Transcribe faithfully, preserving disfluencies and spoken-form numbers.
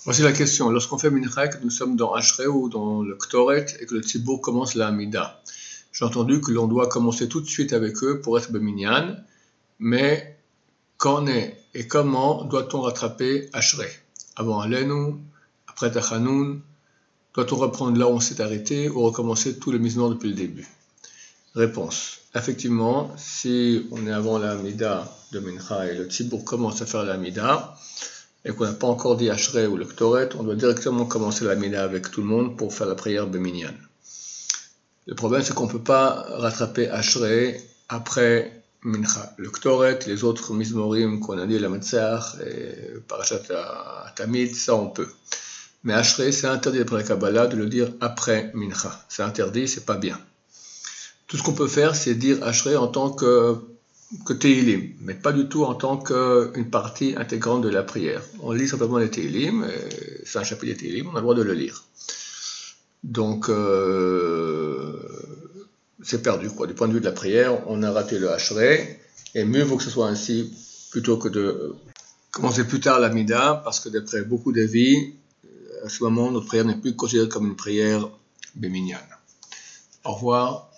Voici la question. Lorsqu'on fait Mincha, que nous sommes dans Ashrei ou dans le Ktoret et que le Tzibour commence la Hamida, j'ai entendu que l'on doit commencer tout de suite avec eux pour être Beminyan, mais quand est et comment doit-on rattraper Ashrei? Avant Alenu, après Tachanoun, doit-on reprendre là où on s'est arrêté ou recommencer tout le misement depuis le début? Réponse. Effectivement, si on est avant la Hamida de Mincha et le Tzibour commence à faire la Hamida, et qu'on n'a pas encore dit Ashrei ou le Ktoret, on doit directement commencer la Mina avec tout le monde pour faire la prière Beminyan. Le problème, c'est qu'on ne peut pas rattraper Ashrei après Mincha. Le Ktoret, les autres Mizmorim qu'on a dit, la Metzach et Parashat Tamid, ça on peut. Mais Ashrei, c'est interdit d'après la Kabbalah de le dire après Mincha. C'est interdit, c'est pas bien. Tout ce qu'on peut faire, c'est dire Ashrei en tant que que Tehillim, mais pas du tout en tant qu'une partie intégrante de la prière. On lit simplement les Tehillim, c'est un chapitre des Tehillim, on a le droit de le lire. Donc, euh, c'est perdu, quoi. Du point de vue de la prière, on a raté le Ashrei, et mieux vaut que ce soit ainsi, plutôt que de commencer plus tard la Mida, parce que d'après beaucoup d'avis, à ce moment, notre prière n'est plus considérée comme une prière béminiane. Au revoir.